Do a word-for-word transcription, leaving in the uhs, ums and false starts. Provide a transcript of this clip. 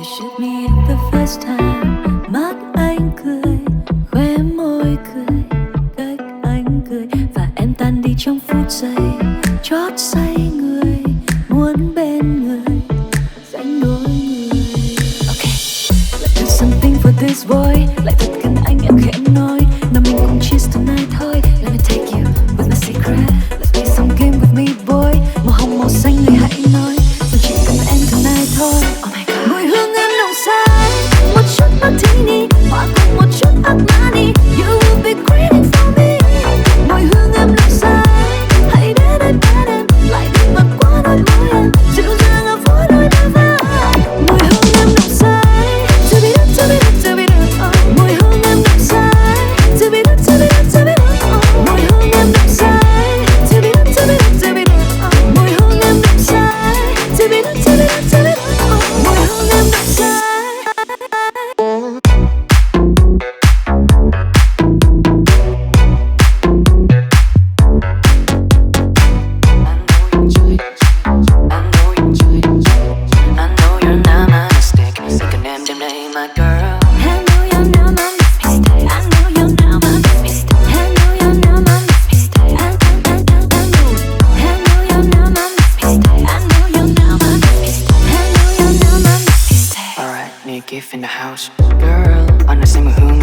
shoot me at the first time. Mắt anh cười, khóe môi cười, cách anh cười và em tan đi trong phút giây. Chót say người, muốn bên người, dành đôi người. Okay, let's do something for this boy. Lại thật gần anh em khẽ nói, nào mình cùng cheers tonight thôi. Let me take you with my secret. Let's play some game with me boy. Màu hồng màu xanh người hãy nói, rồi chỉ cần em tonight thôi. Oh my god, mùi hương em nồng say, một chút martini, hòa cùng một chút Armani. You will be craving for me. Mùi hương em nồng say, hãy đến đây bên em, lại đi ngọt qua đôi môi em, dịu dàng ở phố đôi ta vai. Mùi hương em nồng say, to be done, to be done, to be done. Mùi hương em nồng say, to be done, to be done, to be done. Mùi hương em nồng say, to be done, to be done, to be done. Mùi hương em nồng say, to be done, to be done, to be done. Mùi hương em nồng say. Gift in the house, girl. On the same moon.